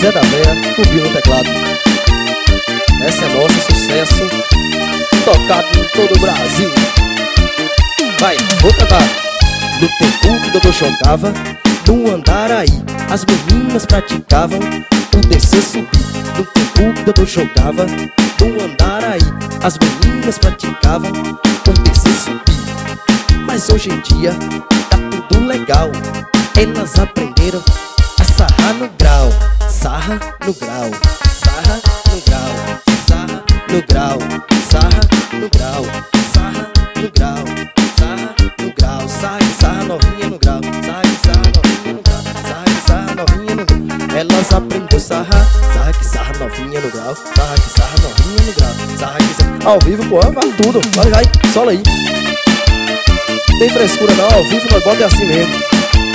Zé da Vera, Rubinho no teclado. Essa é nosso sucesso, tocado em todo o Brasil. Vai, vou cantar. No tempo que o doutor chocava, no Andaraí as meninas praticavam o descer subir. No tempo que o doutor chocava, no Andaraí as meninas praticavam o descer subir. Mas hoje em dia tá tudo legal, elas aprenderam a sarrar no grau. Sarra no grau, sarra no grau, sarra no grau, sarra no grau, sarra no grau, sarra no grau, sarra novinha no grau, sarra novinha no grau, sarra novinha no grau. Elas aprenderam sarra novinha no grau, sarra novinha no grau, sarra. Ao vivo, pô, vale tudo, vai, sola aí. Tem frescura não, ao vivo nós bota assim mesmo.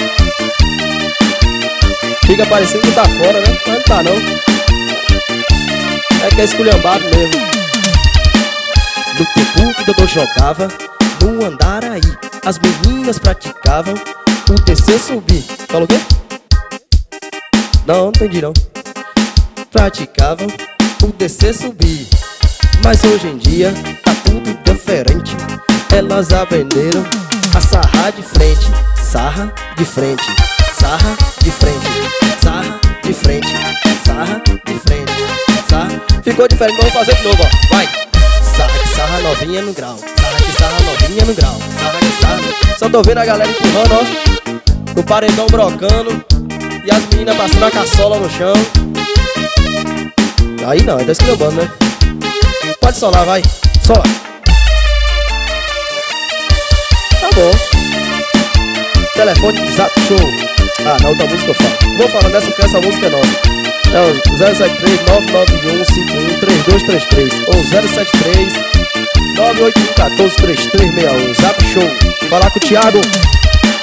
Fica parecendo que tá fora, né? Mas não tá não. É que é esculhambado mesmo. No tempo que o doutor jogava, no Andaraí as meninas praticavam o descer subir. Falou o quê? Não entendi não. Praticavam o descer subir. Mas hoje em dia tá tudo diferente. Elas aprenderam a sarrar de frente. Sarra de frente, sarra de frente, sarra de frente, sarra de frente, sarra. Ficou diferente, vamos fazer de novo, ó. Vai! Sarra novinha no grau, sarra novinha no grau, sarra. Só tô vendo a galera empurrando, ó, no paredão brocando e as meninas passando a caçola no chão. Aí não, tá esculhambando, né? Pode solar, vai, sola. Tá bom. Telefone, Zap Show. Ah, na outra música eu falo. Vou falando dessa porque essa música é nossa. É o 073 991 51 3233 ou 073 981 14 3361. Zap Show. Falar com o Thiago.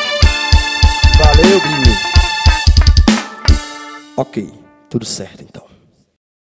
Valeu, Guilherme. Ok, tudo certo então.